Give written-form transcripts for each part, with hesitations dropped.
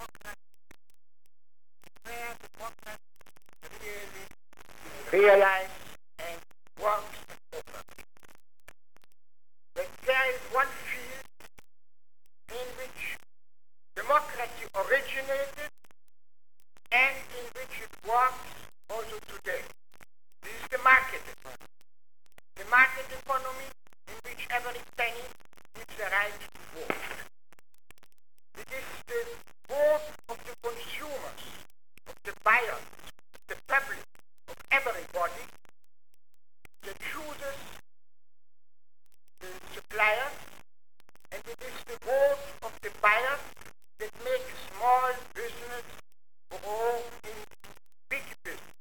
where democracy really realized and works over. But there is one field in which democracy originated and in which it works also today. This is the market economy. The market economy in which every penny gives the right to vote. It is the vote of the consumers, of the buyers, of the public, of everybody that chooses the suppliers, and it is the vote of the buyers that makes small business grow into big business.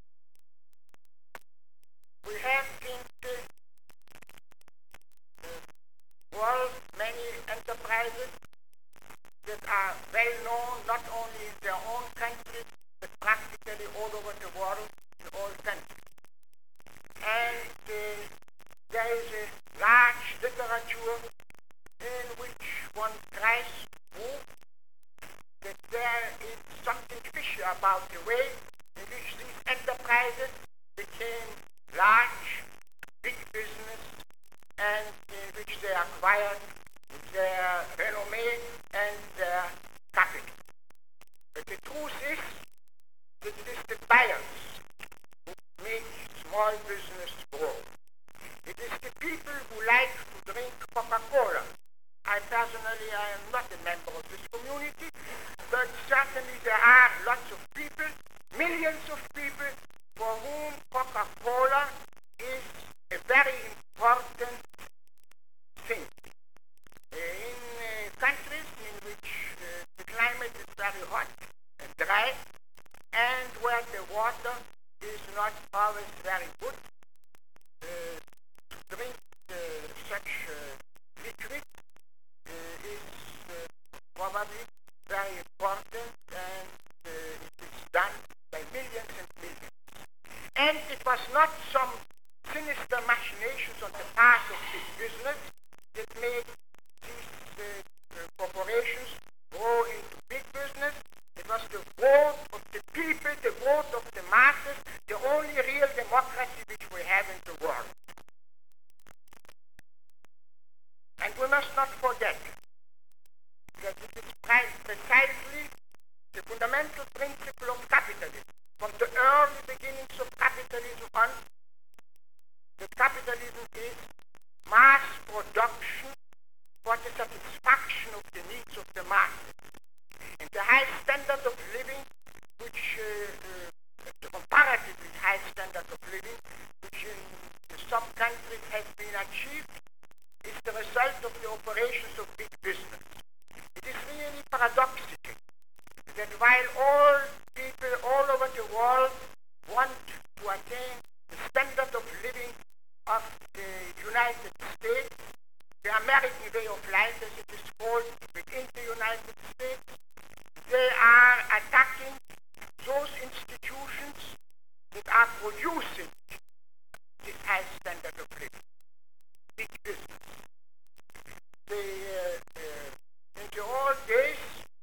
We have in the world many enterprises that are well known not only in their own country, but practically all over the world, in all countries. And there is a large literature in which one tries to prove that there is something fishy about the way in which these enterprises became large, big business, and in which they acquired their renommee and their capital. But the truth is that it is the buyers who make small business grow. It is the people who like to drink Coca-Cola. I am not a member of this community, but certainly there are lots of people, millions of people, for whom Coca-Cola is a very important thing. In countries in which the climate is very hot and dry, and where the water is not always very good, to drink such liquid is probably very important, and it is done by millions and millions. And it was not some sinister machinations on the part of big business that made these corporations grow into big business. It was the vote of the people, the vote of the masses, the only real democracy which we have in the world. And we must not forget that it is precisely the fundamental principle of capitalism. From the early beginnings of capitalism on, that capitalism is mass production for the satisfaction of the needs of the masses. And the high standard of living, which, the comparatively high standard of living, which in some countries has been achieved, is the result of the operations of big business. It is really paradoxical that while all people all over the world want to attain the standard of living of the United States, the American way of life, as it is called within the United States, they are attacking those institutions that are producing this high standard of living, big business. In the old days,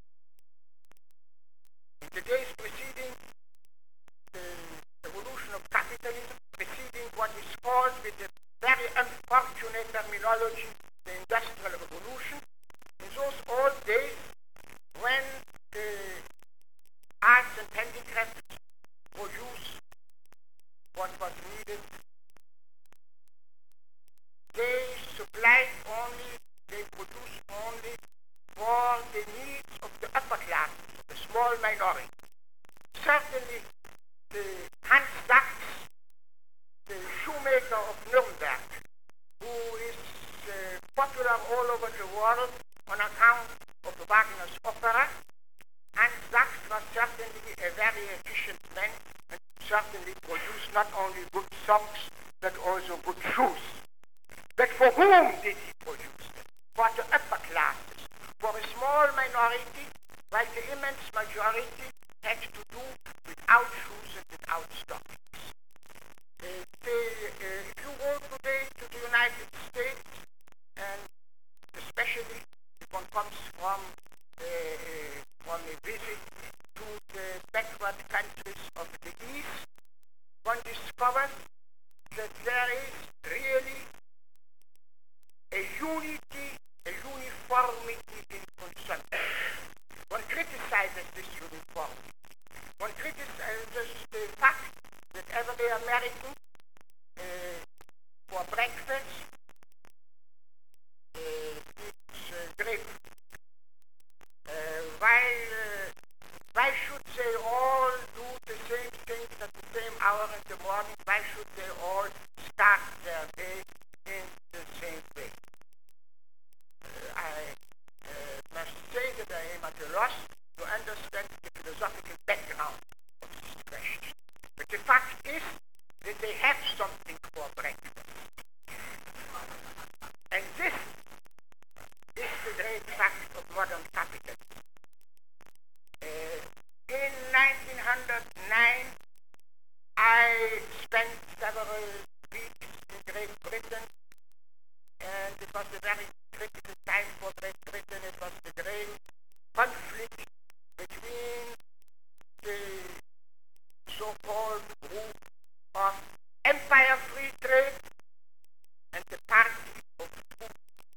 in the days preceding the evolution of capitalism, preceding what is called with a very unfortunate terminology, the Industrial Revolution, in those old days when the arts and handicrafts produced what was needed, they supplied only, they produced only for the needs of the upper class, the small minority. Certainly, the Hans Sachs, the shoemaker of Nuremberg, who is popular all over the world on account of Wagner's opera, Hans Sachs was certainly a very efficient man and certainly produced not only good socks, but also good shoes. But for whom did he produce them? For the upper classes, for a small minority, while the immense majority had to do without shoes and without stockings. If you go today to the United States, and especially if one comes from from a visit to the backward countries of the East, one discovers that there is really a unity, a uniformity in consumption. One criticizes this uniformity. One criticizes the fact that every American for breakfast eats grapefruit. Why should they all do the same things at the same hour in the morning? Why should they all start their day in the same way? I must say that I am at a loss to understand the philosophical background of this question. But the fact is that they have something for breakfast. And this is the great fact of modern capitalism. In 1909, I spent several weeks in Great Britain, and it was a very critical time for Great Britain. It was the great conflict between the so-called group of Empire Free Trade and the Party of Food.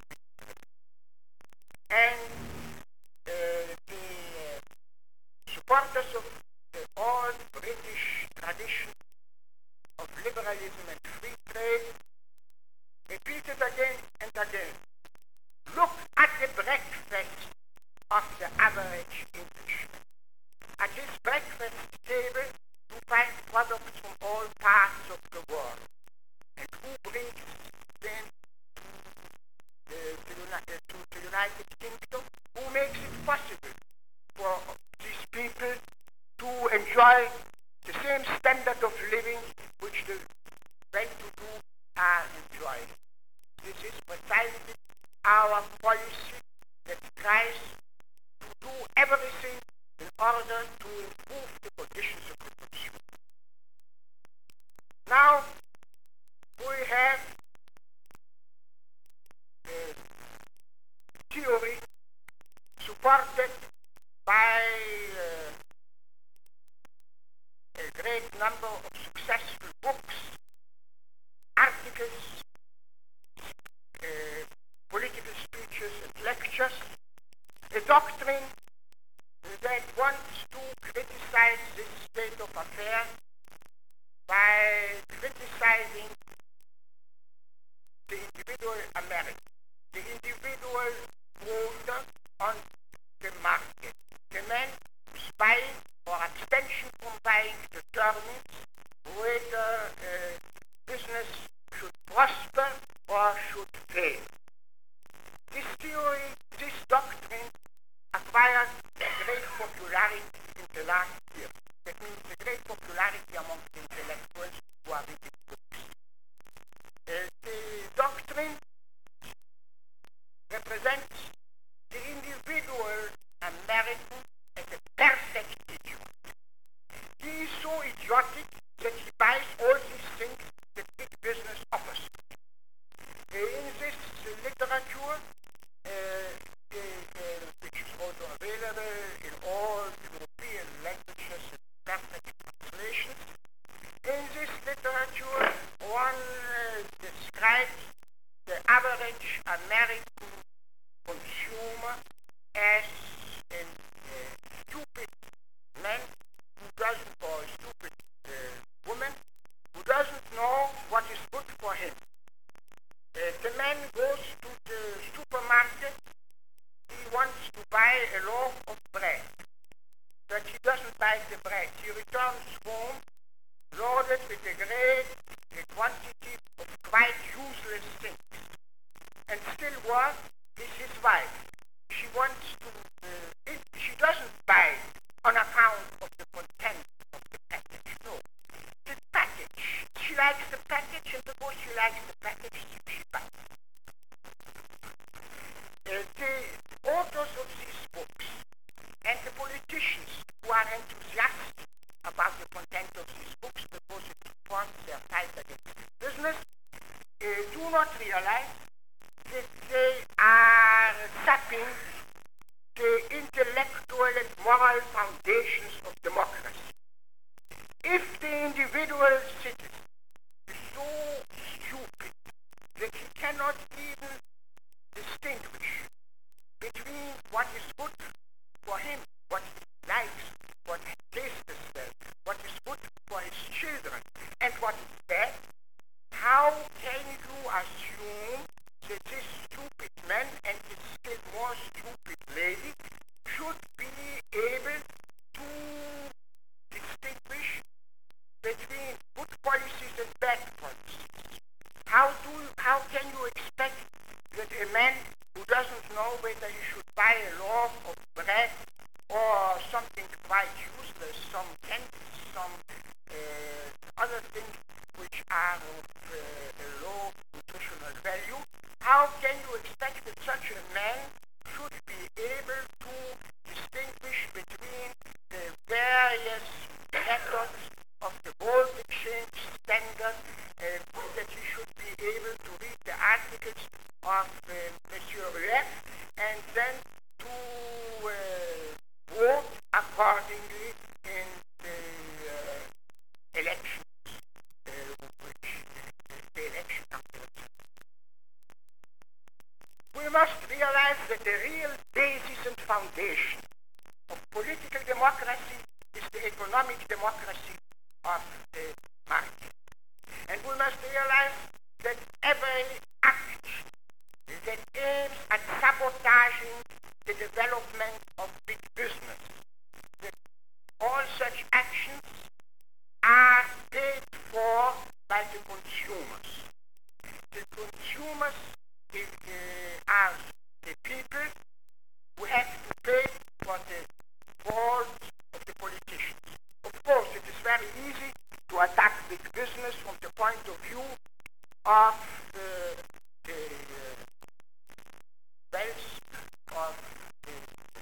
And the supporters of the old British tradition of liberalism and free trade repeated again and again, look at the breakfast of the average Englishman. At his breakfast table, you find products from all parts of the world. And who brings them to the United Kingdom? Who makes it possible for these people to enjoy the same standard of living which the well-to-do are enjoying? This is precisely our policy that tries to do everything in order to improve the conditions of the consumer. Now, we have a theory supported by a great number of successful books, articles, political speeches and lectures, a doctrine that wants to criticize this state of affairs by criticizing the individual American, the individual voter on the market, the man who's buying or abstention from buying determines whether business should prosper or should fail. This theory, this doctrine acquired great popularity in the last year. That means a great popularity among the intellectuals who are reading books. The doctrine represents the individual American as a perfect idiot. He is so idiotic that he buys all these things that big business offers. In this literature, which is also available in all European languages and perfect translations, in this literature one describes the average American consumer as a stupid man who doesn't, or a stupid woman who doesn't know what is good for him. The man goes to the supermarket, he wants to buy a loaf of bread, but he doesn't buy the bread. He returns home loaded with a great quantity of quite useless things. And still worse is his wife. She wants to, she doesn't buy on account of the content of the package. No, the package. She likes the package, and because she likes the package, she buys. The authors of these books and the politicians who are enthusiastic about the content of these books because it supports their fight against business do not realize that they are sapping the fundamental foundations of democracy. If the individual citizen is so stupid that he cannot even distinguish between what is good for him, what he likes, what tastes well, what is good for his children, and what is bad, how can you assume that this stupid man and his still more stupid lady should be able to distinguish between good policies and bad policies? How can you expect that a man who doesn't know whether he should buy a loaf of bread or something quite useless, some candies, some other things which are of a low nutritional value, how can you expect that such a man should be able to distinguish between the various methods of the gold exchange standard, that he should be able to read the articles of Monsieur Huet and then to vote accordingly in the elections, the election afterwards. We must realize that the real basis and foundation of political democracy is the economic democracy of the market. And we must realize that every action that aims at sabotaging the development of big business, that all such actions are paid for by the consumers. The consumers are the people who have to pay for the faults of the politicians. Of course, it is very easy to attack big business from the point of view of the wealth of the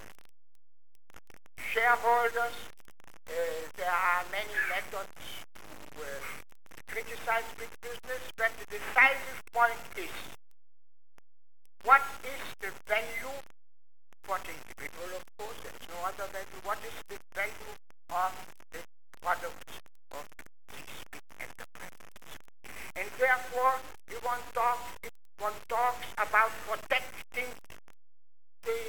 shareholders. There are many methods to criticize big business, but the decisive point is, what is the value for the individual, of course, there is no other value. What is the value of the products of these big enterprises? And therefore, if one talks about protecting the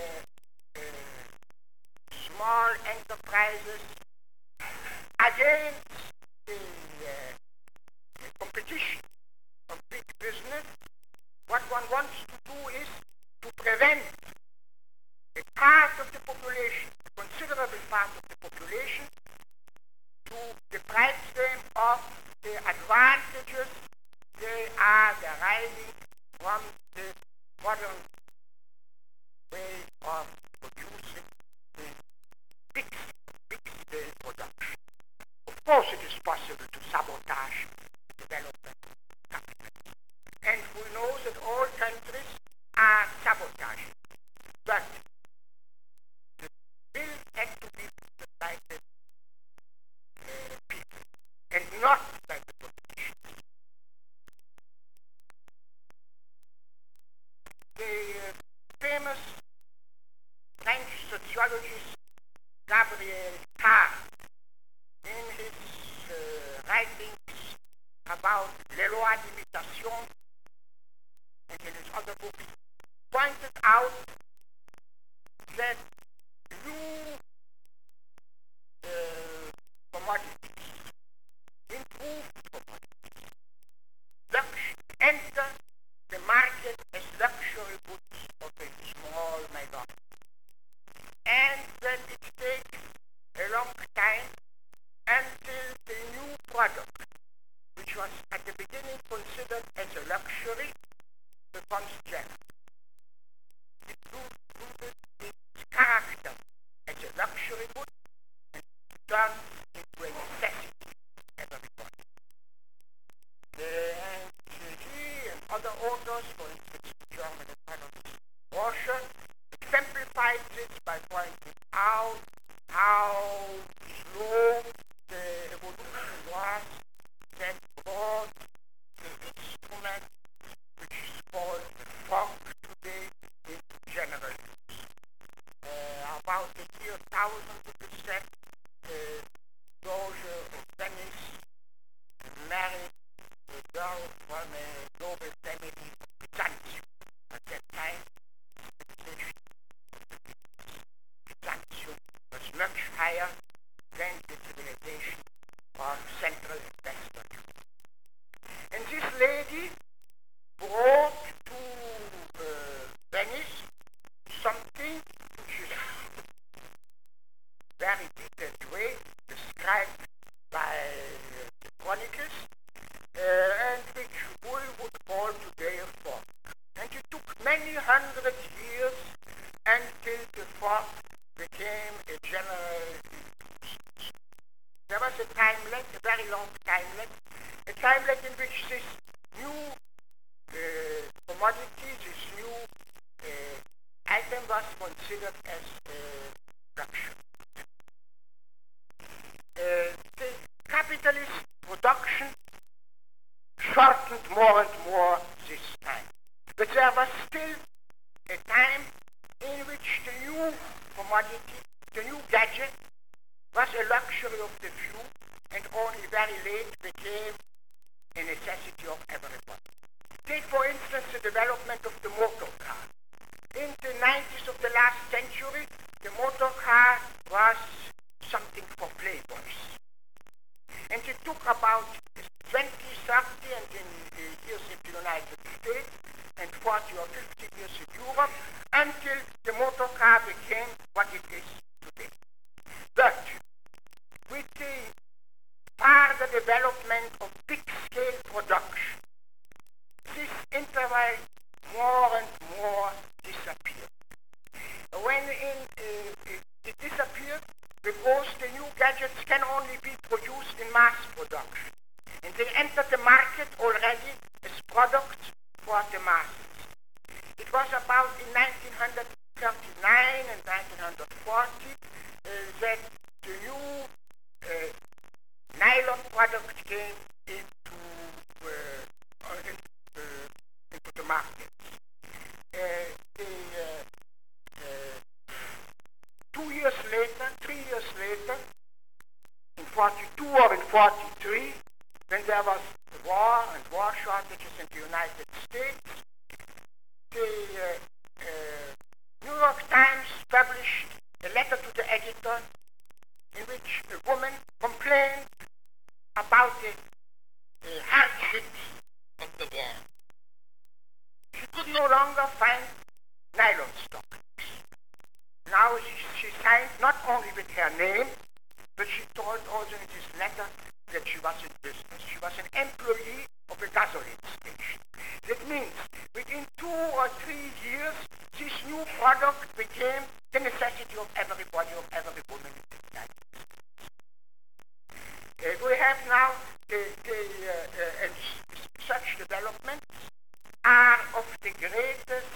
small enterprises against the competition of big business, what one wants to do is to prevent a part of the population, a considerable part of the population, to deprive them of the advantages they are deriving from the modern way of producing the big scale production. Of course, it is possible to sabotage the development of capitalism. And we know that all countries are sabotaging. But the bill has to be by the people and not by the politicians. The famous French sociologist Gabriel Tarde, in his writings about les lois d'imitation and in his other books, pointed out that new commodities, improved commodities, enter the market as luxury goods of a small minority. And that it takes a long time until the new product, which was at the beginning considered as a luxury, becomes general. It loses its character as a luxury good and turns into a necessity for everybody. And he and other authors, for instance, the German economist Rorschach, exemplifies this by pointing out how slow the evolution was that brought the instrument which is called the fork today in general use. about the year 1000, it is said, Doge of Venice married a girl from a noble family of Byzantium. At that time, Byzantium was much higher than the civilization of Central and Western Europe. And this lady brought to Venice something which is very detailed way described by the chronicles, and which we would call today a fork. And it took many hundred years until the fork became a general use. There was a timelet, a very long timelet, a timelet in which this new commodity, this new item was considered as luxury. The capitalist production shortened more and more this time. But there was still a time in which the new commodity, the new gadget, was a luxury of the few and only very late became a necessity of everyone. Take, for instance, the development of the motor car. In the 90s of the last century, the motor car was something for playboys. And it took about 20, 30, and in years in the United States, and 40 or 50 years in Europe, until the motor car became what it is today. But with the further development of big-scale production, this interval more and more disappeared. When it disappeared, because the new gadgets can only be produced in mass production. And they enter the market already as products for the masses. It was about in 1939 and 1940 that the new nylon product came into the market. 2 years later, 3 years later, in 42 or in 43, when there was war and war shortages in the United States, the New York Times published a letter to the editor in which a woman complained about the hardships of the war. She could no longer find nylon stockings. Now she signed not only with her name, but she told also in this letter that she was in business. She was an employee of a gasoline station. That means within 2 or 3 years, this new product became the necessity of everybody, of every woman in the United States. We have now and such developments are of the greatest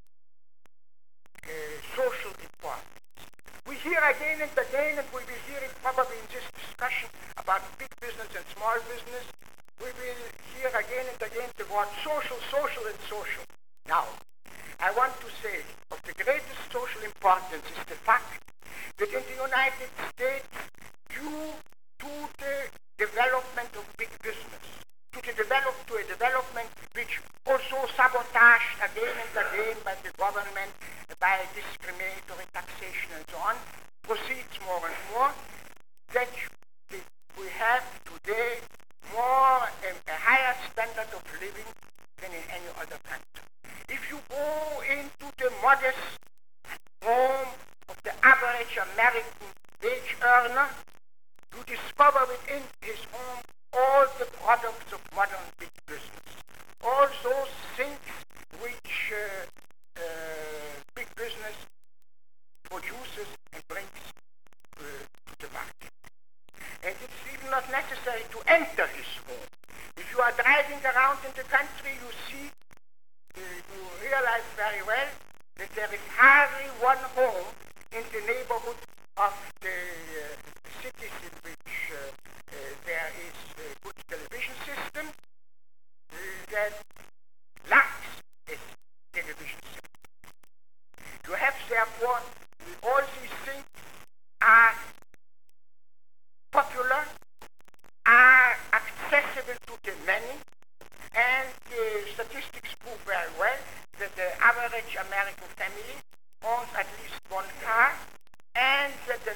social importance. We hear again and again, and we will hear it probably in this discussion about big business and small business, we will hear again and again the word social, social, and social. Now, I want to say of the greatest social importance is the fact that in the United States, due to the development of big business, to a development which also sabotaged again and again by the government, by discriminatory taxation and so on, proceeds more and more, that we have today a higher standard of living than in any other country. If you go into the modest home of the average American wage earner, you discover within his home all the products of modern big business, all those things which big business produces and brings to the market. And it's even not necessary to enter his home. If you are driving around in the country, you see, you realize very well that there is hardly one home in the neighborhood of the cities in which there is a good television system that lacks a television system. You have therefore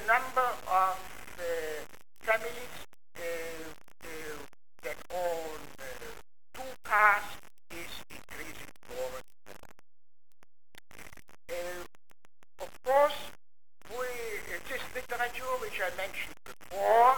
number of families that own two cars is increasing more and more. Of course, this literature which I mentioned before,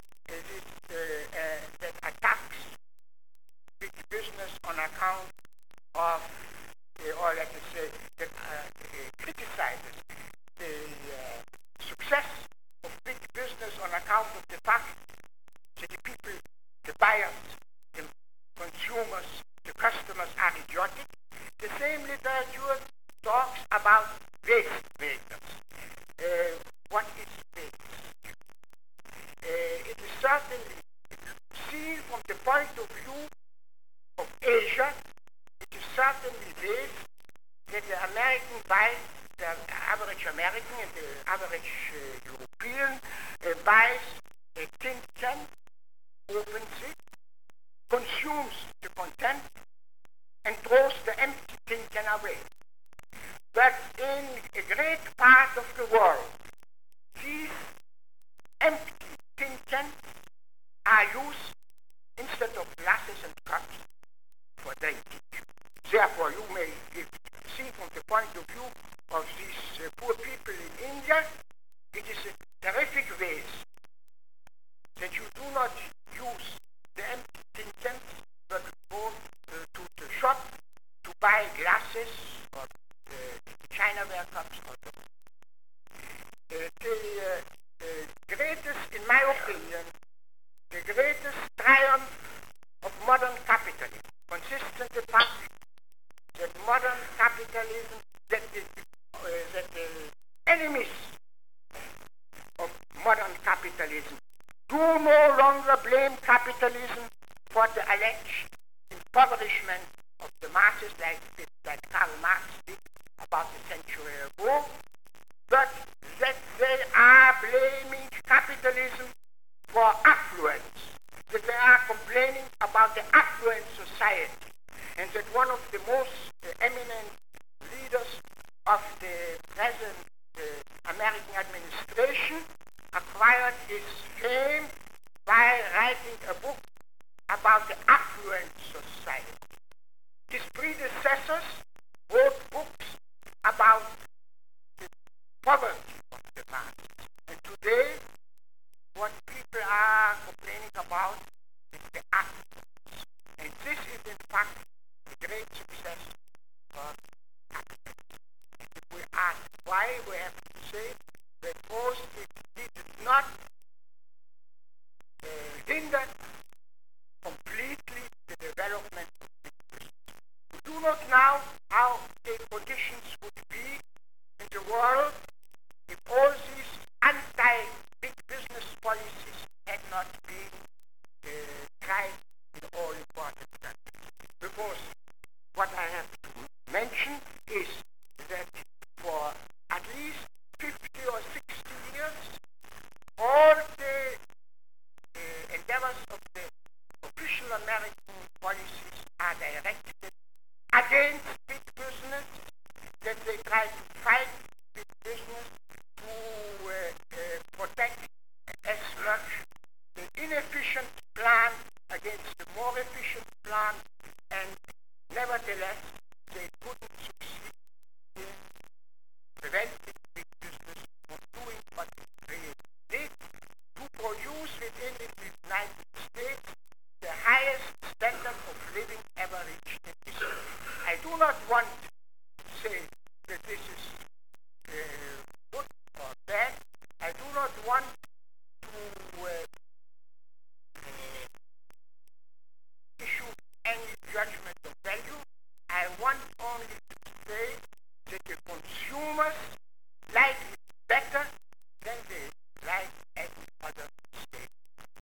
that attacks big business on account of, or let us say, that criticizes the success of big business on account of the fact that the people, the buyers, the consumers, the customers are idiotic. The same literature talks about waste makers. What is waste? It is certainly seen from the point of view of Asia. It is certainly waste that the American buys, the average American and the average European buys a tin can, opens it, consumes the content, and throws the empty tin can away. But in a great part of the world, these empty tin cans are used instead of glasses and cups for drinking. Therefore, you may see from the point of view of these poor people in India, it is a terrific waste that you do not use the empty tin cans, but go to the shop to buy glasses or Chinaware cups. The greatest, in my opinion, the greatest triumph of modern capitalism consists in the fact that modern capitalism, that the enemies of modern capitalism do no longer blame capitalism for the alleged impoverishment of the masses like Karl Marx did about a century ago, but that they are blaming capitalism for affluence, that they are complaining about the affluent society, and that one of the most eminent leaders of the present American administration acquired his fame by writing a book about the affluent society. His predecessors wrote books about the poverty of the masses. And today, what people are complaining about is the affluence. And this is in fact the great success of capitalism. If we ask why, we have to say that first it did not hinder completely the development of big business. We do not know how the conditions would be in the world if all these anti-big business policies had not been tried in all important countries. Because what I have to mention is that for at least 50 or 60 years, all the endeavors of the official American policies are directed against big business, that they try to fight big business to protect as much the inefficient plan against the more efficient plan, and nevertheless they couldn't succeed in preventing big business from doing what it really did, to produce within the United States the highest standard of living ever reached in history. I do not want to say that this is good or bad. I do not want